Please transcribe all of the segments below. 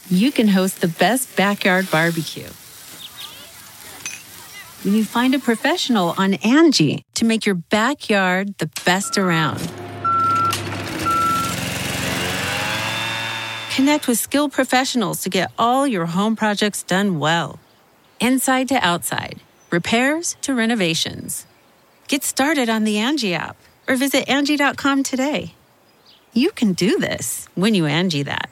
you can host the best backyard barbecue. When you find a professional on Angie to make your backyard the best around. Connect with skilled professionals to get all your home projects done well. Inside to outside, repairs to renovations. Get started on the Angie app or visit Angie.com today. You can do this when you Angie that.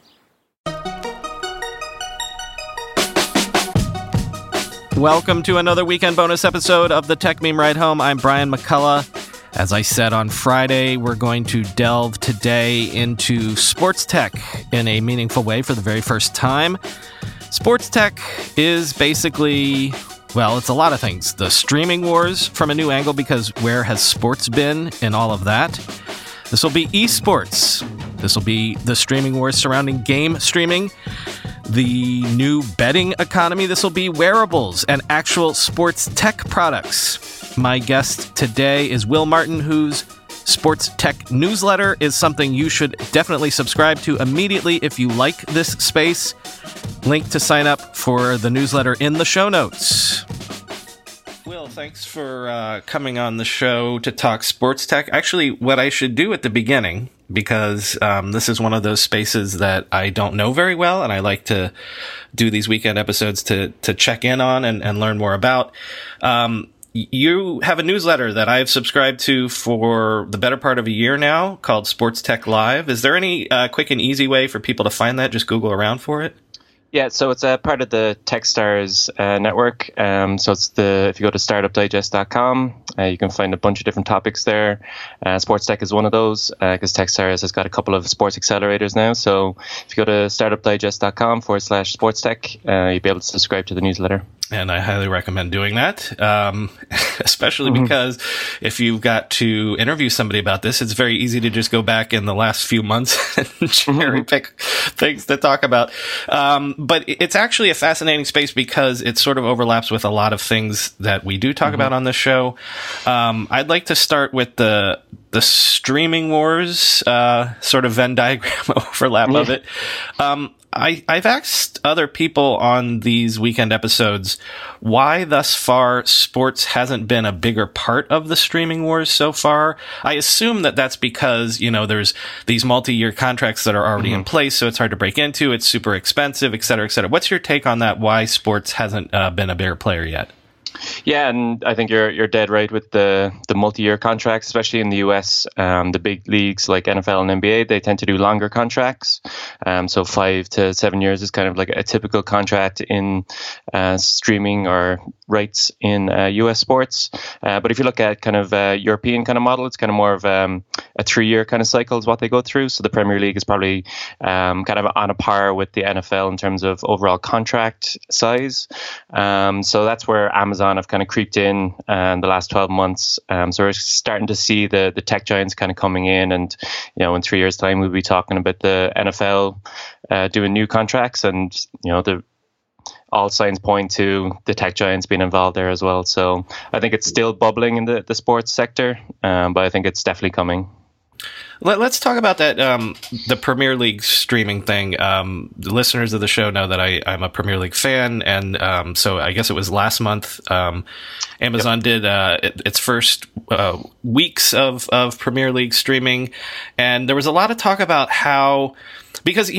Welcome to another weekend bonus episode of the Tech Meme Ride Home. I'm Brian McCullough. As I said on Friday, we're going to delve today into sports tech in a meaningful way for the very first time. Sports tech is basically, well, it's a lot of things. The streaming wars from a new angle, because where has sports been in all of that? This will be esports. This will be the streaming wars surrounding game streaming. The new betting economy. This will be wearables and actual sports tech products. My guest today is Will Martin, whose sports tech newsletter is something you should definitely subscribe to immediately if you like this space. Link to sign up for the newsletter in the show notes. Will, thanks for coming on the show to talk sports tech. Actually, what I should do at the beginning, because this is one of those spaces that I don't know very well, and I like to do these weekend episodes to check in on and learn more about. You have a newsletter that I've subscribed to for the better part of a year now called Sports Tech Live. Is there any quick and easy way for people to find that? Just Google around for it? Yeah, so it's a part of the Techstars network. So it's if you go to startupdigest.com, you can find a bunch of different topics there. Sports tech is one of those because Techstars has got a couple of sports accelerators now. So if you go to startupdigest.com/sports tech, you'll be able to subscribe to the newsletter. And I highly recommend doing that, especially because if you've got to interview somebody about this, it's very easy to just go back in the last few months and cherry pick things to talk about. But it's actually a fascinating space because it sort of overlaps with a lot of things that we do talk about on this show. I'd like to start with the streaming wars, sort of Venn diagram overlap of it. I've asked other people on these weekend episodes why thus far sports hasn't been a bigger part of the streaming wars so far. I assume that that's because, there's these multi-year contracts that are already in place, so it's hard to break into. It's super expensive, et cetera, et cetera. What's your take on that? Why sports hasn't been a bigger player yet? Yeah, and I think you're dead right with the multi-year contracts, especially in the US. The big leagues like NFL and NBA, they tend to do longer contracts. So 5 to 7 years is kind of like a typical contract in streaming or rights in US sports. But if you look at kind of European kind of model, it's kind of more of a 3-year kind of cycle is what they go through. So the Premier League is probably kind of on a par with the NFL in terms of overall contract size. So that's where Amazon have kind of creeped in the last 12 months. So we're starting to see the tech giants kind of coming in, and in 3 years' time we'll be talking about the NFL doing new contracts, and all signs point to the tech giants being involved there as well. So I think it's still bubbling in the sports sector, but I think it's definitely coming. Let's talk about that, the Premier League streaming thing. The listeners of the show know that I'm a Premier League fan, and so I guess it was last month Amazon did its first weeks of Premier League streaming, and there was a lot of talk about how, because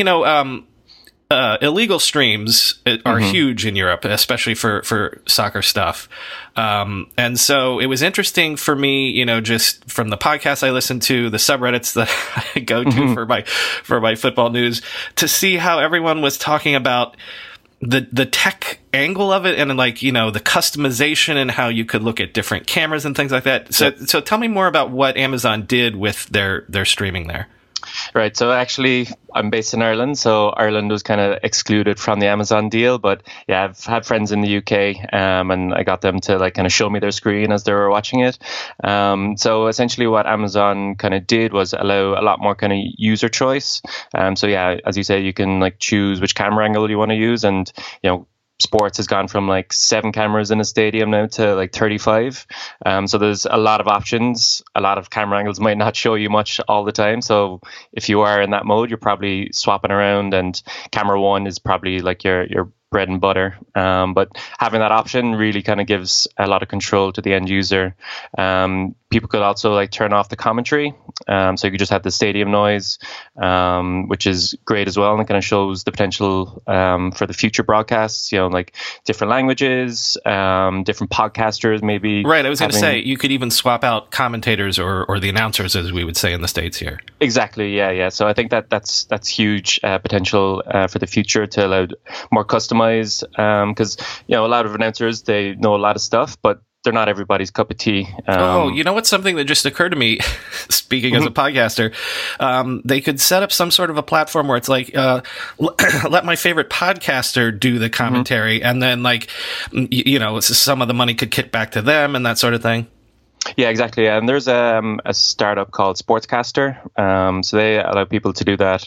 illegal streams are huge in Europe, especially for soccer stuff. And so it was interesting for me, just from the podcasts I listen to, the subreddits that I go to for my football news, to see how everyone was talking about the tech angle of it, and the customization and how you could look at different cameras and things like that. So tell me more about what Amazon did with their streaming there. Right. So actually, I'm based in Ireland. So Ireland was kind of excluded from the Amazon deal. But yeah, I've had friends in the UK, and I got them to kind of show me their screen as they were watching it. So essentially what Amazon kind of did was allow a lot more kind of user choice. So yeah, as you say, you can choose which camera angle you want to use, and sports has gone from like 7 cameras in a stadium now to like 35. So there's a lot of options. A lot of camera angles might not show you much all the time. So if you are in that mode, you're probably swapping around, and camera 1 is probably like your bread and butter. But having that option really kind of gives a lot of control to the end user. People could also like turn off the commentary. So you could just have the stadium noise, which is great as well. And it kind of shows the potential for the future broadcasts, like different languages, different podcasters maybe. Right. I was going to say, you could even swap out commentators or the announcers, as we would say in the States here. Exactly. Yeah. So I think that's huge potential for the future to allow more customized, because a lot of announcers, they know a lot of stuff, but they're not everybody's cup of tea. You know what's something that just occurred to me, speaking as a podcaster, they could set up some sort of a platform where it's like, let my favorite podcaster do the commentary, and then like, some of the money could kick back to them and that sort of thing. Yeah, exactly. And there's a startup called Sportscaster. So they allow people to do that.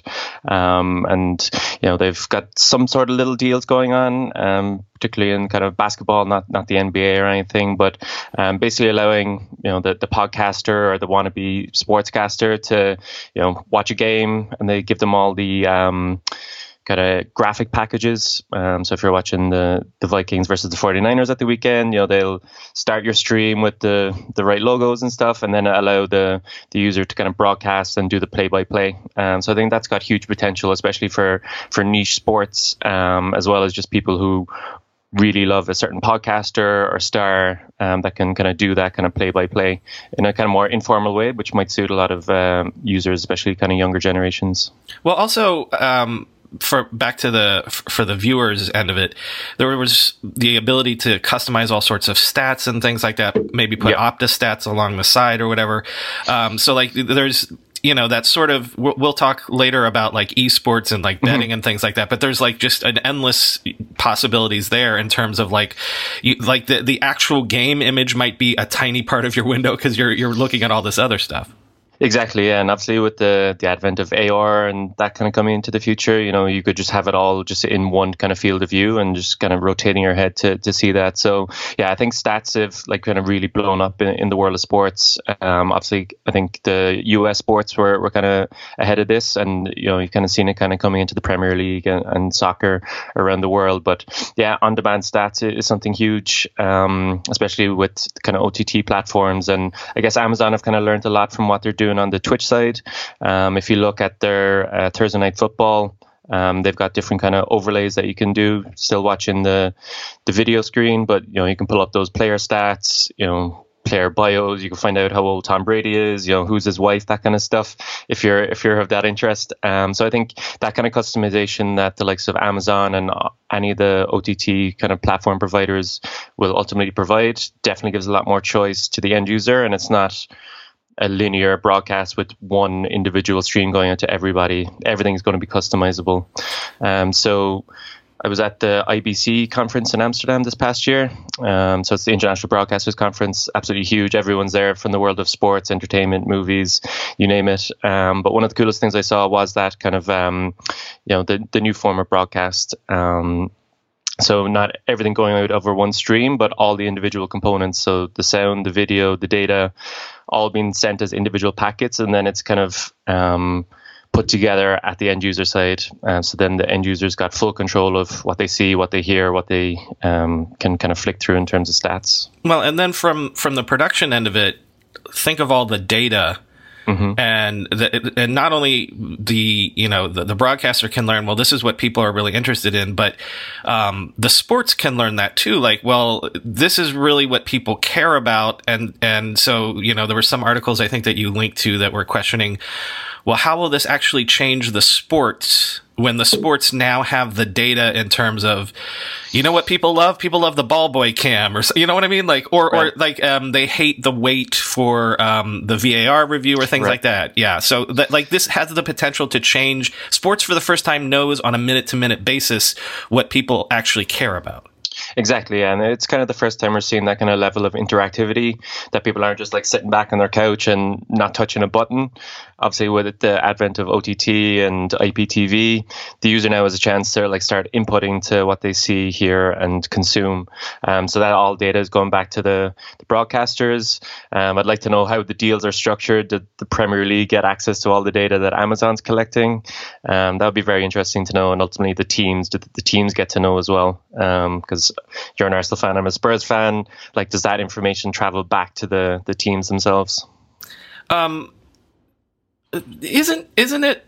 And, they've got some sort of little deals going on, particularly in kind of basketball, not the NBA or anything, but basically allowing, the podcaster or the wannabe sportscaster to, watch a game, and they give them all the kind of graphic packages. So if you're watching the Vikings versus the 49ers at the weekend, they'll start your stream with the right logos and stuff, and then allow the user to kind of broadcast and do the play-by-play. So I think that's got huge potential, especially for niche sports, as well as just people who really love a certain podcaster or star that can kind of do that kind of play-by-play in a kind of more informal way, which might suit a lot of users, especially kind of younger generations. Well, also, for the viewers end of it, there was the ability to customize all sorts of stats and things like that, maybe put Opta stats along the side or whatever. So like there's, that sort of, we'll talk later about like esports and like betting and things like that, but there's like just an endless possibilities there in terms of like, the actual game image might be a tiny part of your window because you're looking at all this other stuff. Exactly, yeah. And obviously with the advent of AR and that kind of coming into the future, you could just have it all just in one kind of field of view and just kind of rotating your head to see that. So yeah, I think stats have like kind of really blown up in the world of sports. Obviously, I think the US sports were kind of ahead of this, and you've kind of seen it kind of coming into the Premier League and soccer around the world. But yeah, on-demand stats is something huge, especially with kind of OTT platforms. And I guess Amazon have kind of learned a lot from what they're doing on the Twitch side. If you look at their Thursday Night Football, they've got different kind of overlays that you can do, still watching the video screen, but you can pull up those player stats, player bios. You can find out how old Tom Brady is, who's his wife, that kind of stuff, if you're of that interest. So I think that kind of customization that the likes of Amazon and any of the OTT kind of platform providers will ultimately provide definitely gives a lot more choice to the end user, and it's not a linear broadcast with one individual stream going out to everybody. Everything's going to be customizable. So I was at the IBC conference in Amsterdam this past year. So it's the International Broadcasters Conference, absolutely huge. Everyone's there from the world of sports, entertainment, movies, you name it. But one of the coolest things I saw was that kind of, the new form of broadcast. So not everything going out over one stream, but all the individual components. So the sound, the video, the data, all being sent as individual packets. And then it's kind of put together at the end user side. So then the end users got full control of what they see, what they hear, what they can kind of flick through in terms of stats. Well, and then from the production end of it, think of all the data. And not only the broadcaster can learn, well, this is what people are really interested in, but the sports can learn that too. Like, well, this is really what people care about. And so, there were some articles I think that you linked to that were questioning, well, how will this actually change the sports when the sports now have the data in terms of, what people love? People love the ball boy cam, or you know what I mean? Like, or they hate the wait for the VAR review or things like that. Yeah. So this has the potential to change. Sports for the first time knows on a minute to minute basis what people actually care about. Exactly, and it's kind of the first time we're seeing that kind of level of interactivity, that people aren't just like sitting back on their couch and not touching a button. Obviously, with the advent of OTT and IPTV, the user now has a chance to like start inputting to what they see, hear, and consume. So that all data is going back to the broadcasters. I'd like to know how the deals are structured. Did the Premier League get access to all the data that Amazon's collecting? That would be very interesting to know. And ultimately, the teams, did the teams get to know as well? Because you're an Arsenal fan, I'm a Spurs fan. Like, does that information travel back to the teams themselves? Isn't it,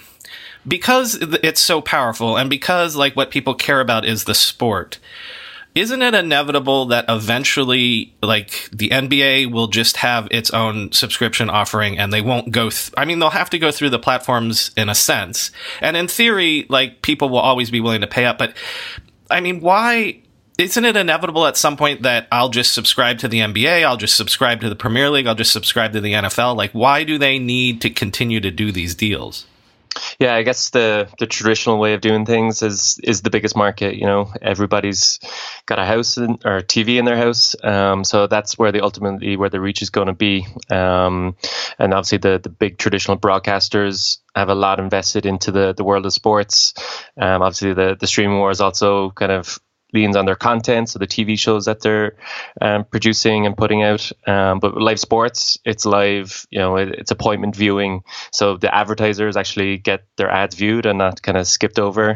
because it's so powerful and because like what people care about is the sport, isn't it inevitable that eventually like the NBA will just have its own subscription offering and they won't go they'll have to go through the platforms in a sense, and in theory like people will always be willing to pay up, but I mean, why isn't it inevitable at some point that I'll just subscribe to the NBA, I'll just subscribe to the Premier League, I'll just subscribe to the NFL? Like, why do they need to continue to do these deals? Yeah, I guess the traditional way of doing things is the biggest market. You know, everybody's got a house or TV in their house, so that's where where the reach is going to be. And obviously, the big traditional broadcasters have a lot invested into the world of sports. Obviously, the streaming wars also kind of leans on their content, so the TV shows that they're producing and putting out. But with live sports, it's live, it's appointment viewing. So the advertisers actually get their ads viewed and not kind of skipped over.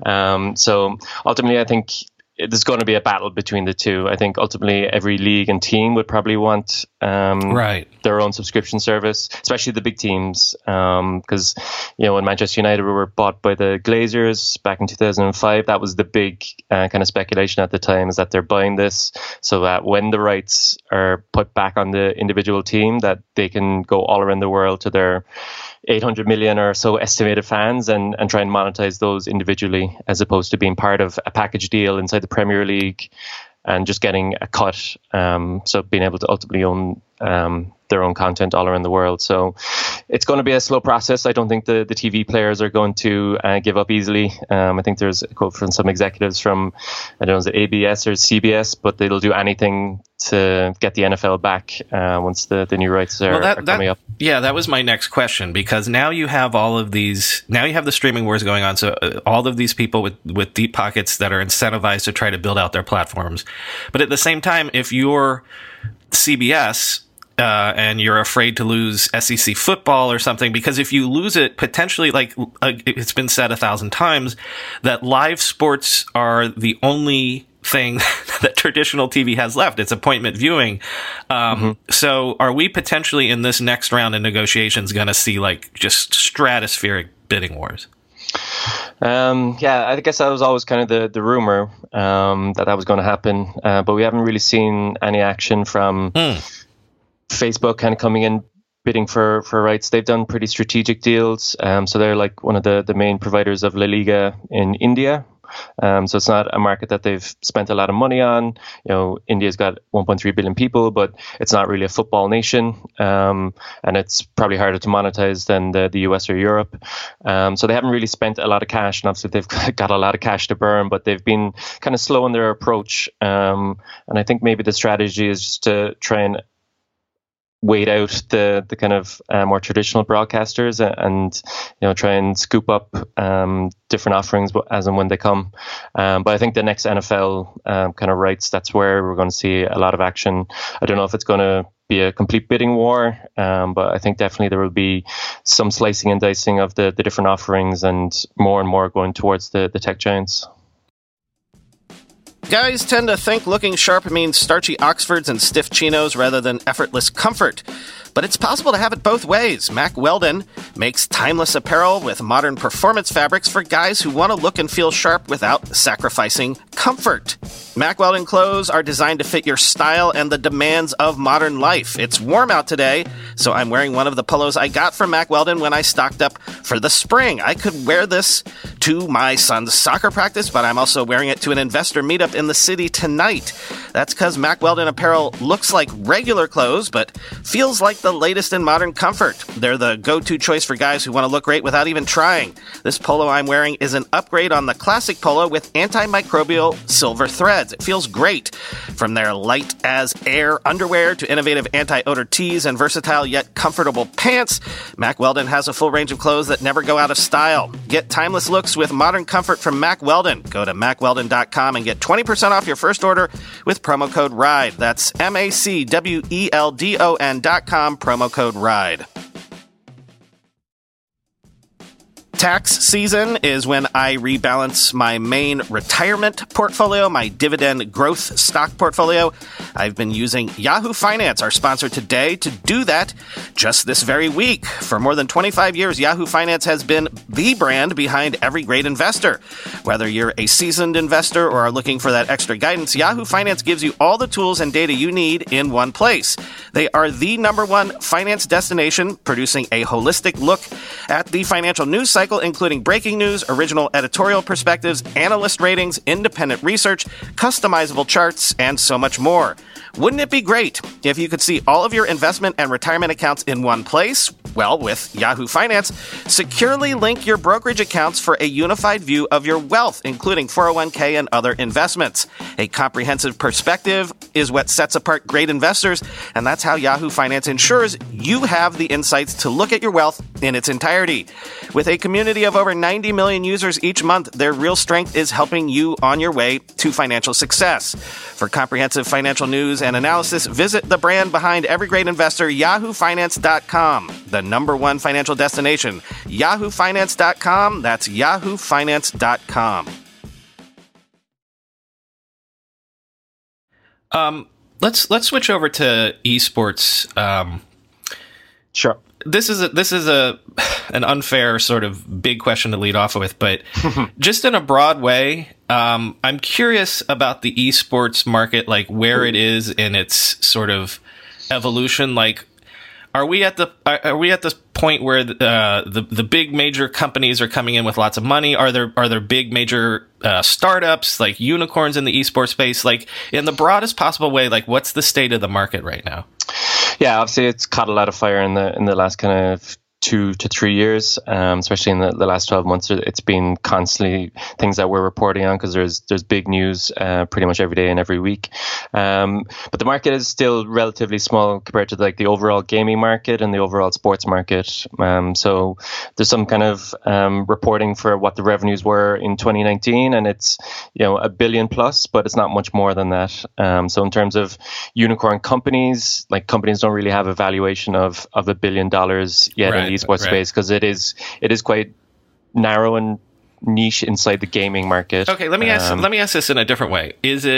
So ultimately, I think there's going to be a battle between the two. I think ultimately every league and team would probably want their own subscription service, especially the big teams. Because, when Manchester United were bought by the Glazers back in 2005, that was the big kind of speculation at the time, is that they're buying this so that when the rights are put back on the individual team, that they can go all around the world to their 800 million or so estimated fans and try and monetize those individually, as opposed to being part of a package deal inside the Premier League and just getting a cut. So being able to ultimately own their own content all around the world. So it's going to be a slow process. I don't think the TV players are going to give up easily. I think there's a quote from some executives from, I don't know, is it ABS or CBS, but they'll do anything to get the NFL back once the new rights are coming up. Yeah, that was my next question, because now you have now you have the streaming wars going on. So all of these people with deep pockets that are incentivized to try to build out their platforms. But at the same time, if you're CBS, and you're afraid to lose SEC football or something, because if you lose it, potentially, like it's been said 1,000 times, that live sports are the only thing that traditional TV has left. It's appointment viewing. So are we potentially in this next round of negotiations going to see like just stratospheric bidding wars? Yeah, I guess that was always kind of the rumor that was going to happen, but we haven't really seen any action from Facebook kind of coming in bidding for rights. They've done pretty strategic deals. So they're like one of the main providers of La Liga in India. So it's not a market that they've spent a lot of money on. India's got 1.3 billion people, but it's not really a football nation. And it's probably harder to monetize than the US or Europe. So they haven't really spent a lot of cash, and obviously they've got a lot of cash to burn, but they've been kind of slow in their approach. And I think maybe the strategy is just to try and wait out the kind of more traditional broadcasters and try and scoop up different offerings as and when they come. But I think the next NFL kind of rights, that's where we're going to see a lot of action. I don't know if it's going to be a complete bidding war, but I think definitely there will be some slicing and dicing of the different offerings, and more going towards the tech giants. Guys tend to think looking sharp means starchy Oxfords and stiff chinos rather than effortless comfort. But it's possible to have it both ways. Mack Weldon makes timeless apparel with modern performance fabrics for guys who want to look and feel sharp without sacrificing comfort. Mack Weldon clothes are designed to fit your style and the demands of modern life. It's warm out today, so I'm wearing one of the polos I got from Mack Weldon when I stocked up for the spring. I could wear this to my son's soccer practice, but I'm also wearing it to an investor meetup in the city tonight. That's because Mack Weldon apparel looks like regular clothes, but feels like with the latest in modern comfort. They're the go-to choice for guys who want to look great without even trying. This polo I'm wearing is an upgrade on the classic polo with antimicrobial silver threads. It feels great. From their light as air underwear to innovative anti-odor tees and versatile yet comfortable pants, Mack Weldon has a full range of clothes that never go out of style. Get timeless looks with modern comfort from Mack Weldon. Go to mackweldon.com and get 20% off your first order with promo code RIDE. That's MACWELDON.com, promo code RIDE. Tax season is when I rebalance my main retirement portfolio, my dividend growth stock portfolio. I've been using Yahoo Finance, our sponsor today, to do that just this very week. For more than 25 years, Yahoo Finance has been the brand behind every great investor. Whether you're a seasoned investor or are looking for that extra guidance, Yahoo Finance gives you all the tools and data you need in one place. They are the #1 finance destination, producing a holistic look at the financial news cycle, including breaking news, original editorial perspectives, analyst ratings, independent research, customizable charts, and so much more. Wouldn't it be great if you could see all of your investment and retirement accounts in one place? Well, with Yahoo Finance, securely link your brokerage accounts for a unified view of your wealth, including 401k and other investments. A comprehensive perspective is what sets apart great investors, and that's how Yahoo Finance ensures you have the insights to look at your wealth in its entirety. With a community of over 90 million users each month, their real strength is helping you on your way to financial success. For comprehensive financial news and analysis, visit the brand behind every great investor, yahoofinance.com, the #1 financial destination. yahoofinance.com, that's yahoofinance.com. Let's switch over to esports. Sure. This is an unfair sort of big question to lead off with, but just in a broad way, I'm curious about the esports market, like where it is in its sort of evolution. Like, are we at the point where the big major companies are coming in with lots of money? Are there big major startups like unicorns in the esports space? Like, in the broadest possible way, like what's the state of the market right now? Yeah, obviously it's caught a lot of fire in the last kind of 2 to 3 years, especially in the last 12 months. It's been constantly things that we're reporting on because there's big news pretty much every day and every week. But the market is still relatively small compared to like the overall gaming market and the overall sports market. So there's some kind of reporting for what the revenues were in 2019, and it's $1 billion plus, but it's not much more than that. So in terms of unicorn companies, like companies don't really have a valuation of $1 billion yet. Right. Esports space, because it is quite narrow and niche inside the gaming market. Okay, let me ask this in a different way.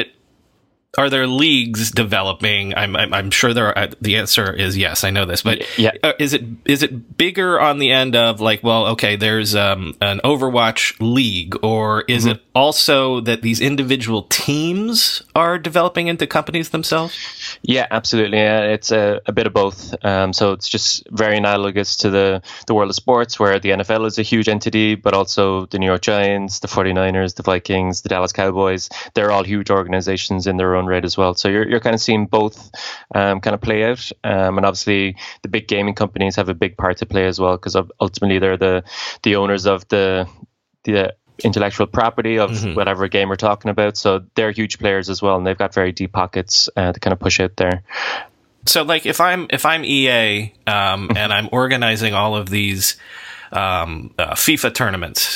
Are there leagues developing? I'm sure there are. The answer is yes. I know this, but yeah. Is it bigger on the end of like, well, okay, there's an Overwatch league, or is it also that these individual teams are developing into companies themselves? Yeah, absolutely. It's a bit of both. So it's just very analogous to the world of sports, where the NFL is a huge entity, but also the New York Giants, the 49ers, the Vikings, the Dallas Cowboys. They're all huge organizations in their own right as well. So you're kind of seeing both kind of play out. And obviously the big gaming companies have a big part to play as well, because ultimately they're the owners of the intellectual property of whatever game we're talking about. So they're huge players as well, and they've got very deep pockets to kind of push out there. So like if I'm EA and I'm organizing all of these FIFA tournaments,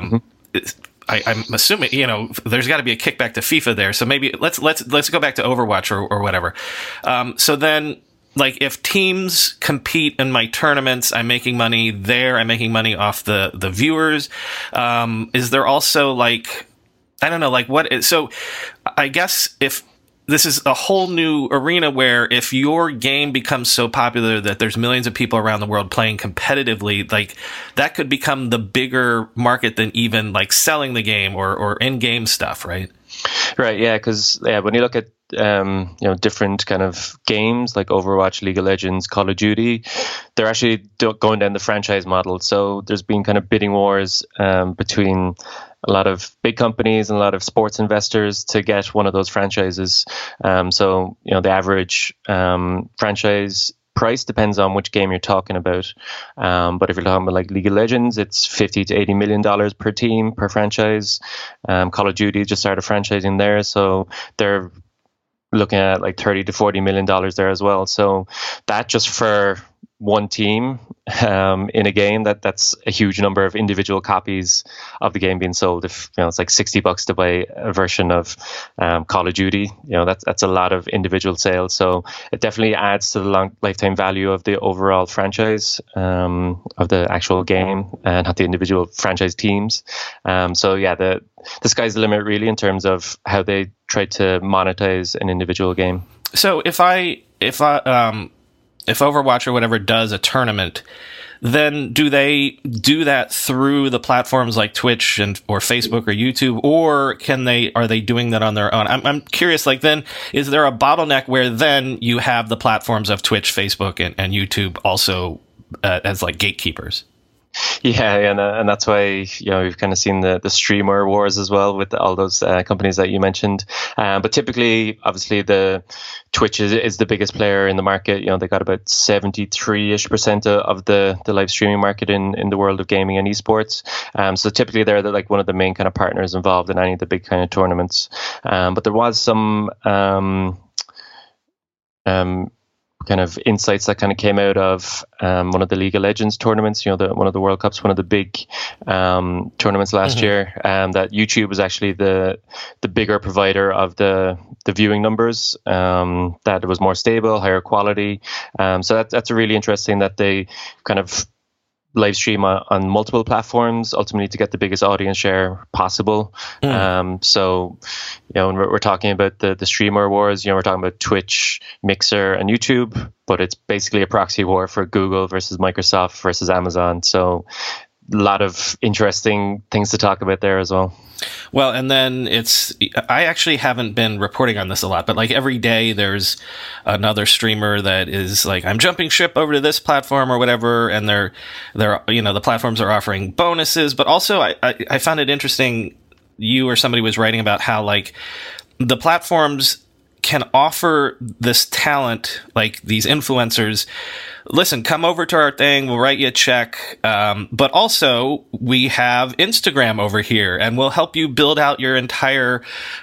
I'm assuming there's got to be a kickback to FIFA there. So maybe let's go back to Overwatch or whatever. So then, like, if teams compete in my tournaments, I'm making money there. I'm making money off the viewers. Is there also like, I don't know, like what? So I guess if this is a whole new arena where if your game becomes so popular that there's millions of people around the world playing competitively, like that could become the bigger market than even like selling the game or in-game stuff, right? Right. Yeah. Because when you look at different kind of games like Overwatch, League of Legends, Call of Duty, they're actually going down the franchise model. So there's been kind of bidding wars between a lot of big companies and a lot of sports investors to get one of those franchises. So the average franchise price depends on which game you're talking about. But if you're talking about like League of Legends, it's $50 to $80 million per team, per franchise. Call of Duty just started franchising there, so they're looking at like $30 to $40 million there as well. So that just for one team in a game, that's a huge number of individual copies of the game being sold. If it's like $60 to buy a version of Call of Duty, that's a lot of individual sales. So it definitely adds to the long lifetime value of the overall franchise, of the actual game, and not the individual franchise teams. So yeah, the sky's the limit really in terms of how they try to monetize an individual game. So if Overwatch or whatever does a tournament, then do they do that through the platforms like Twitch or Facebook or YouTube, or are they doing that on their own? I'm curious, like, then is there a bottleneck where then you have the platforms of Twitch, Facebook, and YouTube also as like gatekeepers? Yeah, and that's why we've kind of seen the streamer wars as well with all those companies that you mentioned. But typically, obviously, the Twitch is the biggest player in the market. They got about 73% of the live streaming market in the world of gaming and esports. So typically, they're like one of the main kind of partners involved in any of the big kind of tournaments. But there was some kind of insights that kind of came out of one of the League of Legends tournaments, one of the World Cups, one of the big tournaments last year, that YouTube was actually the bigger provider of the viewing numbers, that it was more stable, higher quality. So that's a really interesting that they kind of live stream on multiple platforms, ultimately to get the biggest audience share possible. So, when we're talking about the streamer wars, we're talking about Twitch, Mixer, and YouTube, but it's basically a proxy war for Google versus Microsoft versus Amazon. So a lot of interesting things to talk about there as well. Well, and then I actually haven't been reporting on this a lot, but like every day there's another streamer that is like, I'm jumping ship over to this platform or whatever. And they're the platforms are offering bonuses, but also I found it interesting. You or somebody was writing about how like the platforms can offer this talent, like these influencers, listen, come over to our thing, we'll write you a check, but also we have Instagram over here, and we'll help you build out your entire,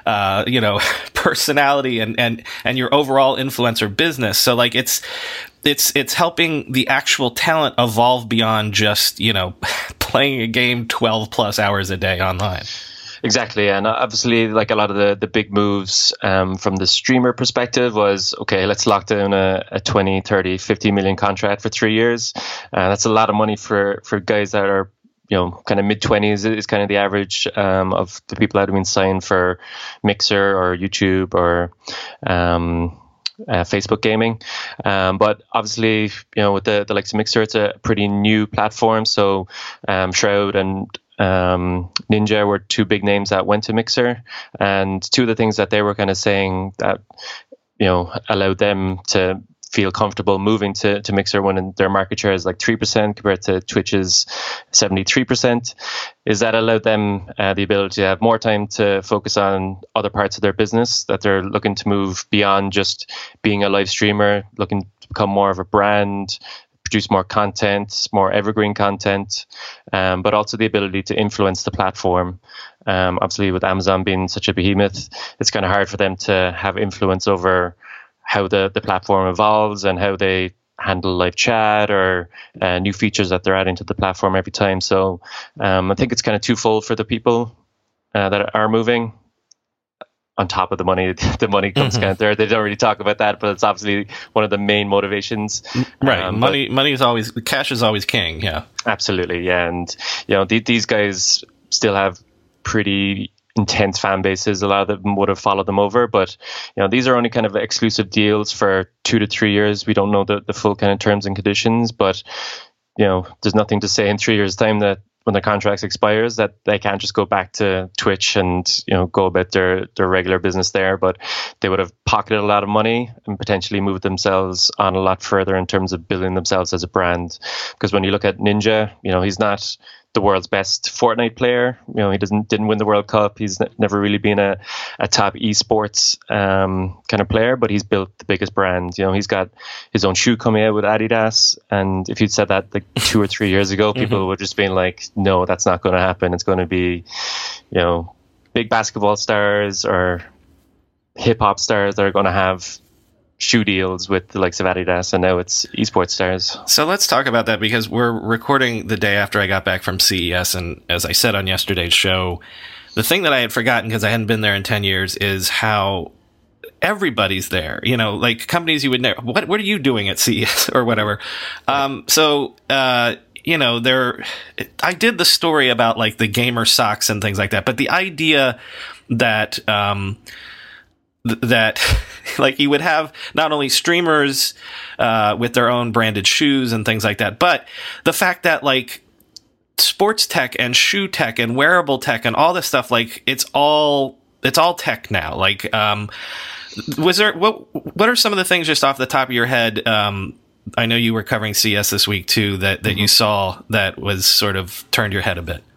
personality and your overall influencer business. So like it's helping the actual talent evolve beyond just, playing a game 12 plus hours a day online. Exactly, and obviously, like a lot of the big moves from the streamer perspective was, okay, let's lock down a 20, 30, 50 million contract for 3 years. That's a lot of money for guys that are, kind of mid-20s is kind of the average of the people that have been signed for Mixer or YouTube or Facebook gaming. But obviously, with the likes of Mixer, it's a pretty new platform. So Shroud and Ninja were two big names that went to Mixer, and two of the things that they were kind of saying that allowed them to feel comfortable moving to Mixer when their market share is like 3% compared to Twitch's 73%, is that allowed them the ability to have more time to focus on other parts of their business, that they're looking to move beyond just being a live streamer, looking to become more of a brand, produce more content, more evergreen content, but also the ability to influence the platform. Obviously, with Amazon being such a behemoth, it's kind of hard for them to have influence over how the platform evolves and how they handle live chat or new features that they're adding to the platform every time. So I think it's kind of twofold for the people that are moving. On top of the money comes kind of there. They don't really talk about that, but it's obviously one of the main motivations. Right. Money is always, cash is always king. Yeah, absolutely. Yeah. And, these guys still have pretty intense fan bases. A lot of them would have followed them over, but, these are only kind of exclusive deals for 2 to 3 years. We don't know the full kind of terms and conditions, but, there's nothing to say in 3 years' time that when their contracts expires that they can't just go back to Twitch and go about their regular business there, but they would have pocketed a lot of money and potentially moved themselves on a lot further in terms of building themselves as a brand. Because when you look at Ninja, he's not the world's best Fortnite player. He didn't win the World Cup. He's never really been a top esports kind of player, but he's built the biggest brand. He's got his own shoe coming out with Adidas, and if you'd said that like 2 or 3 years ago, people would just been like, no, that's not going to happen. It's going to be, big basketball stars or hip hop stars that are going to have shoe deals with the likes of Adidas, and now it's esports stars. So let's talk about that, because we're recording the day after I got back from CES, and as I said on yesterday's show, the thing that I had forgotten because I hadn't been there in 10 years is how everybody's there. Like companies you would never. What are you doing at CES or whatever? I did the story about like the gamer socks and things like that, but the idea that like you would have not only streamers with their own branded shoes and things like that, but the fact that like sports tech and shoe tech and wearable tech and all this stuff, like it's all tech now. Like, what are some of the things just off the top of your head? I know you were covering CS this week too, that you saw that was sort of turned your head a bit.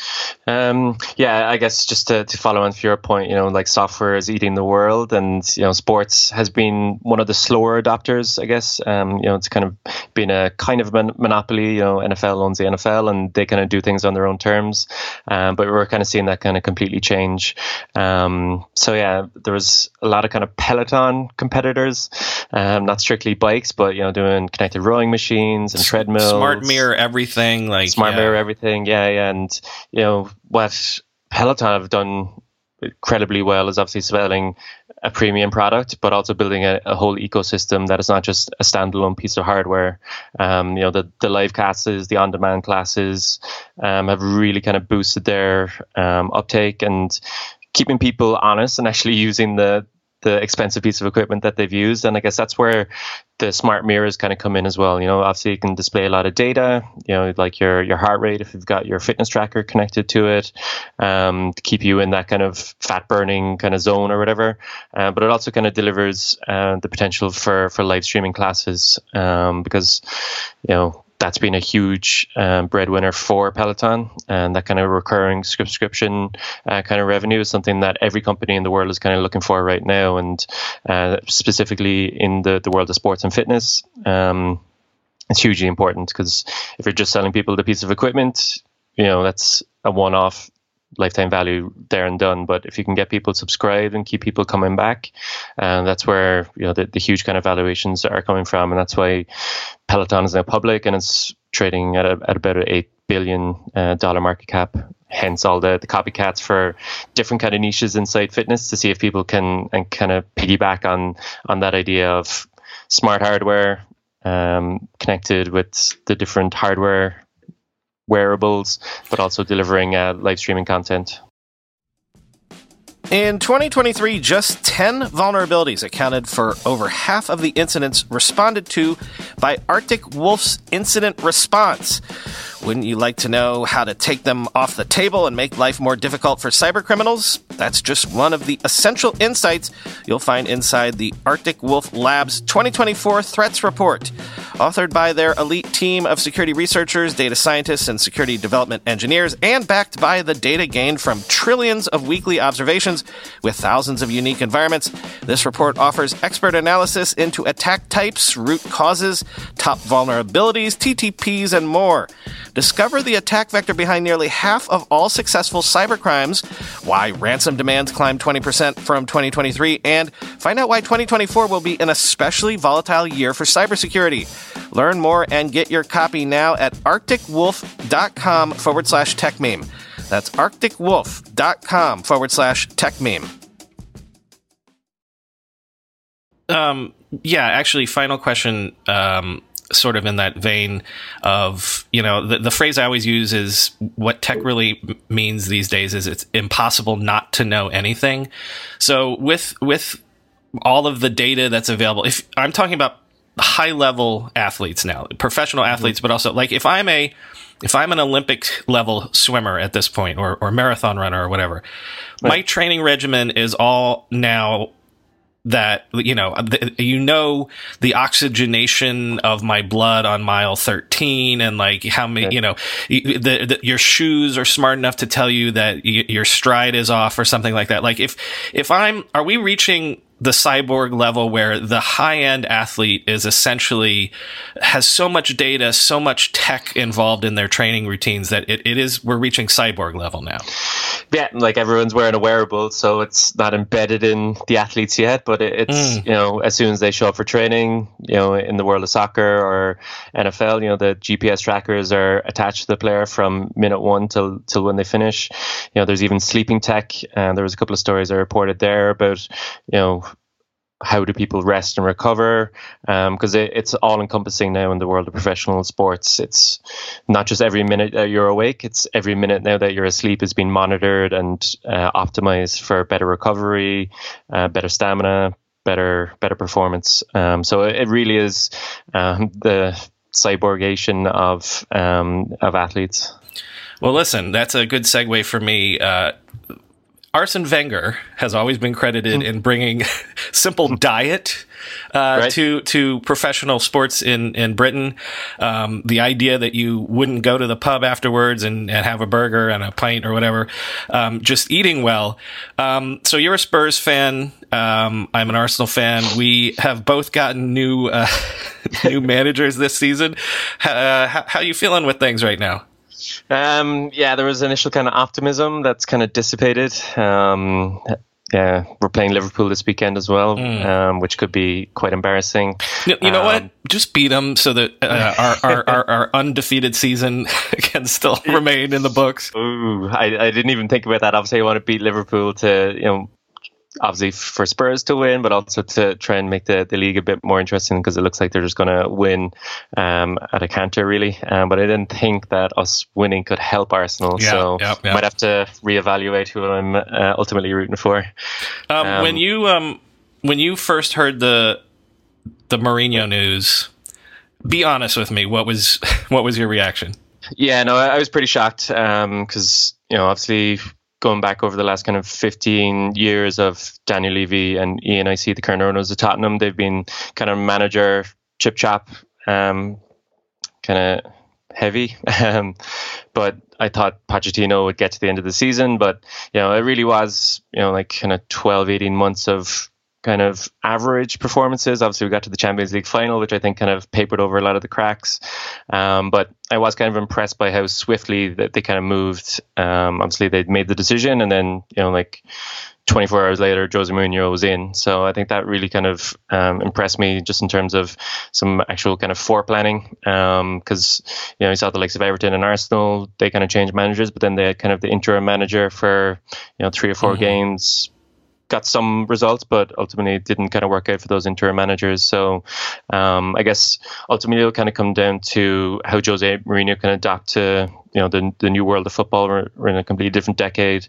I guess just to follow on to your point, like software is eating the world, and sports has been one of the slower adopters, I guess. It's kind of been a kind of monopoly. NFL owns the NFL, and they kind of do things on their own terms. But we're kind of seeing that kind of completely change. There was a lot of kind of Peloton competitors, not strictly bikes, but doing connected rowing machines and treadmills, smart mirror everything, mirror everything, and what Peloton have done incredibly well is obviously selling a premium product, but also building a whole ecosystem that is not just a standalone piece of hardware. The live classes, the on-demand classes have really kind of boosted their uptake and keeping people honest and actually using the expensive piece of equipment that they've used. And I guess that's where the smart mirrors kind of come in as well. Obviously you can display a lot of data, like your heart rate, if you've got your fitness tracker connected to it, to keep you in that kind of fat burning kind of zone or whatever. But it also kind of delivers the potential for live streaming classes, because, that's been a huge breadwinner for Peloton, and that kind of recurring subscription kind of revenue is something that every company in the world is kind of looking for right now, and specifically in the world of sports and fitness, it's hugely important, because if you're just selling people the piece of equipment, that's a one-off lifetime value there and done. But if you can get people subscribed and keep people coming back, that's where the huge kind of valuations are coming from, and that's why Peloton is now public and it's trading at about an $8 billion market cap. Hence all the copycats for different kind of niches inside fitness, to see if people can and kind of piggyback on that idea of smart hardware connected with the different hardware wearables, but also delivering live streaming content. In 2023, just 10 vulnerabilities accounted for over half of the incidents responded to by Arctic Wolf's incident response. Wouldn't you like to know how to take them off the table and make life more difficult for cybercriminals? That's just one of the essential insights you'll find inside the Arctic Wolf Labs 2024 Threats Report. Authored by their elite team of security researchers, data scientists, and security development engineers, and backed by the data gained from trillions of weekly observations with thousands of unique environments, this report offers expert analysis into attack types, root causes, top vulnerabilities, TTPs, and more. Discover the attack vector behind nearly half of all successful cybercrimes, why ransom demands climbed 20% from 2023, and find out why 2024 will be an especially volatile year for cybersecurity. Learn more and get your copy now at arcticwolf.com/techmeme. That's arcticwolf.com/techmeme. Actually, final question, sort of in that vein of, the phrase I always use is what tech really means these days is it's impossible not to know anything. So with all of the data that's available, if I'm talking about high level athletes now, professional athletes, but also like if I'm an Olympic level swimmer at this point, or marathon runner or whatever, right, my training regimen is all now that, the oxygenation of my blood on mile 13 and like how many, your shoes are smart enough to tell you that your stride is off or something like that. Like are we reaching the cyborg level where the high-end athlete is essentially has so much data, so much tech involved in their training routines that we're reaching cyborg level now? Yeah, like everyone's wearing a wearable, so it's not embedded in the athletes yet, but it's, as soon as they show up for training, in the world of soccer or NFL, the GPS trackers are attached to the player from minute one till when they finish. There's even sleeping tech, and there was a couple of stories I reported there about, how do people rest and recover? Because it's all encompassing now in the world of professional sports. It's not just every minute that you're awake, it's every minute now that you're asleep is being monitored and optimized for better recovery, better stamina, better performance. So it really is the cyborgation of athletes. Well, listen, that's a good segue for me. Arsene Wenger has always been credited in bringing simple diet to professional sports in Britain. The idea that you wouldn't go to the pub afterwards and have a burger and a pint or whatever, just eating well. So you're a Spurs fan. I'm an Arsenal fan. We have both gotten new managers this season. How are you feeling with things right now? There was initial kind of optimism that's kind of dissipated. We're playing Liverpool this weekend as well, which could be quite embarrassing. You know what? Just beat them so that our undefeated season can still remain in the books. Ooh, I didn't even think about that. Obviously, I want to beat Liverpool to, obviously for Spurs to win, but also to try and make the league a bit more interesting, because it looks like they're just going to win at a canter, really. But I didn't think that us winning could help Arsenal, so might have to reevaluate who I'm ultimately rooting for. When you first heard the Mourinho news, be honest with me. What was your reaction? Yeah, no, I was pretty shocked because obviously, going back over the last kind of 15 years of Daniel Levy and Ian IC, the current owners of Tottenham, they've been kind of manager chip-chop, kind of heavy. But I thought Pochettino would get to the end of the season. But, it really was, like kind of 12, 18 months of kind of average performances. Obviously, we got to the Champions League final, which I think kind of papered over a lot of the cracks. But I was kind of impressed by how swiftly that they kind of moved. Obviously, they'd made the decision, and then, like 24 hours later, Jose Mourinho was in. So I think that really kind of impressed me just in terms of some actual kind of foreplanning. Because, you saw the likes of Everton and Arsenal, they kind of changed managers, but then they had kind of the interim manager for, 3 or 4 games. Got some results, but ultimately it didn't kind of work out for those interim managers. So I guess ultimately it'll kind of come down to how Jose Mourinho can adapt to the new world of football. We're in a completely different decade,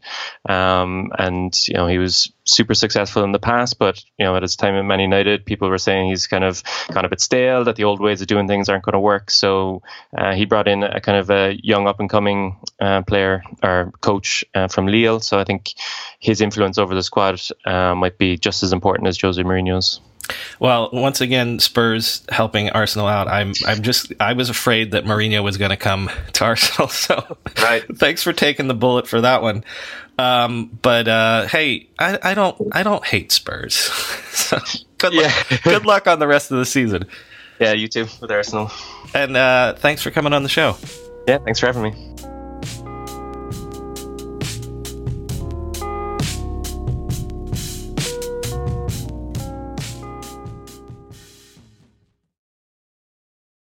and he was super successful in the past, but at his time at Man United, people were saying he's kind of gone a bit stale, that the old ways of doing things aren't going to work. So he brought in a kind of a young up and coming player or coach from Lille. So I think his influence over the squad might be just as important as Jose Mourinho's. Well, once again, Spurs helping Arsenal out. I was afraid that Mourinho was going to come to Arsenal. So thanks for taking the bullet for that one. But hey, I don't hate Spurs. So good luck on the rest of the season. Yeah, you too with Arsenal. And thanks for coming on the show. Yeah, thanks for having me.